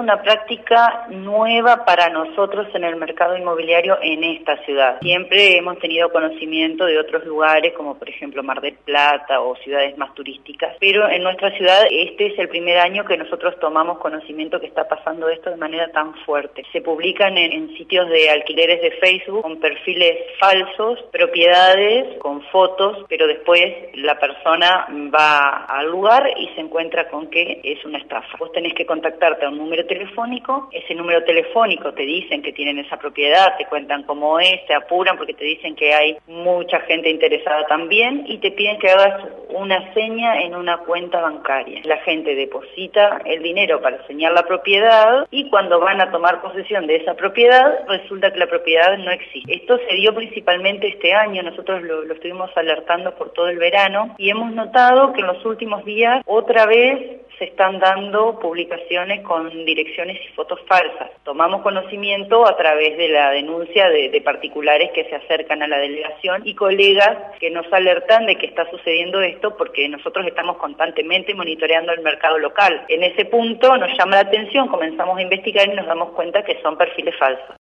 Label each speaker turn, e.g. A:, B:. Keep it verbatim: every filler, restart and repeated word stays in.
A: una práctica nueva para nosotros en el mercado inmobiliario en esta ciudad. Siempre hemos tenido conocimiento de otros lugares, como por ejemplo Mar del Plata o ciudades más turísticas, pero en nuestra ciudad este es el primer año que nosotros tomamos conocimiento que está pasando esto de manera tan fuerte. Se publican en, en sitios de alquileres de Facebook con perfiles falsos, propiedades con fotos, pero después la persona va al lugar y se encuentra con que es una estafa. Vos tenés que contactarte a un número telefónico, ese número telefónico te dicen que tienen esa propiedad, te cuentan cómo es, te apuran porque te dicen que hay mucha gente interesada también y te piden que hagas una seña en una cuenta bancaria. La gente deposita el dinero para señar la propiedad y cuando van a tomar posesión de esa propiedad resulta que la propiedad no existe. Esto se dio principalmente este año, nosotros lo, lo estuvimos alertando por todo el verano y hemos notado que en los últimos días otra vez se están dando publicaciones con direcciones y fotos falsas. Tomamos conocimiento a través de la denuncia de, de particulares que se acercan a la delegación y colegas que nos alertan de que está sucediendo esto porque nosotros estamos constantemente monitoreando el mercado local. En ese punto nos llama la atención, comenzamos a investigar y nos damos cuenta que son perfiles falsos.